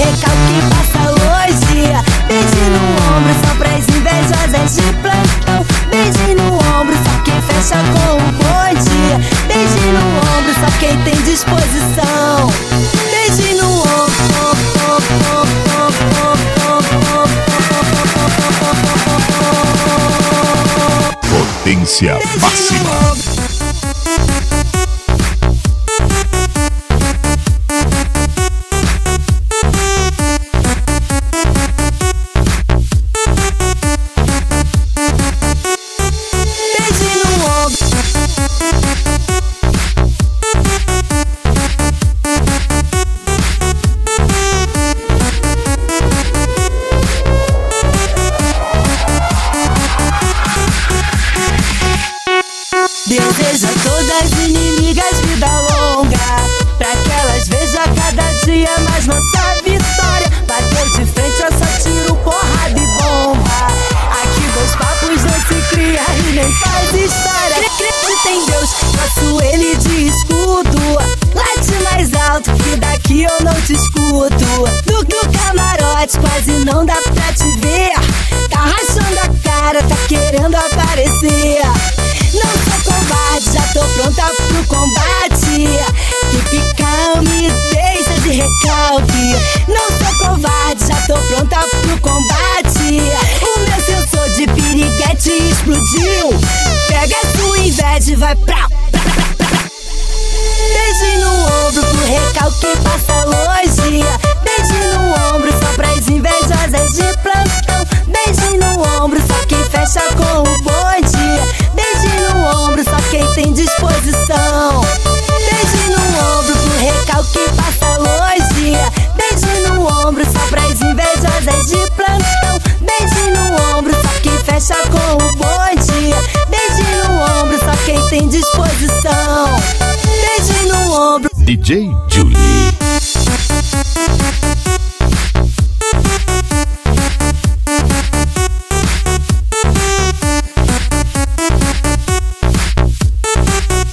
recalque passa longe. Beijo no ombro só pras invejosas de plantão. Beijo no ombro só quem fecha com o bonde. Beijo no ombro só quem tem disposição. Beijo no ombro. Potência máxima. Desejo a todas as inimigas vida longa, pra que elas vejam cada dia mais nossa vitória. Bateu de frente, eu só tiro porrada e bomba. Aqui dois papos não se cria e nem faz história. Acredita em Deus, faço ele de escudo. Late mais alto que daqui eu não te escuto. Do camarote quase não dá pra te ver. Tá rachando a cara, tá querendo aparecer. Não sou covarde, já tô pronta pro combate. Keep calm, me deixa de recalque. Não sou covarde, já tô pronta pro combate. O meu sensor de piriguete explodiu. Pega a sua inveja e vai pra. Beijo no ombro pro recalque passa longe. Beijo no ombro só pras invejosas de plantão. Beijo no ombro só quem fecha com o bonde. Beijo no ombro só quem tem disposição. Beijo no ombro pro recalque passa longe. Beijo no ombro só pras invejosas de plantão. Beijo no ombro só quem fecha com o bonde. Beijo no ombro só quem tem disposição. Beijo no ombro. DJ Julie.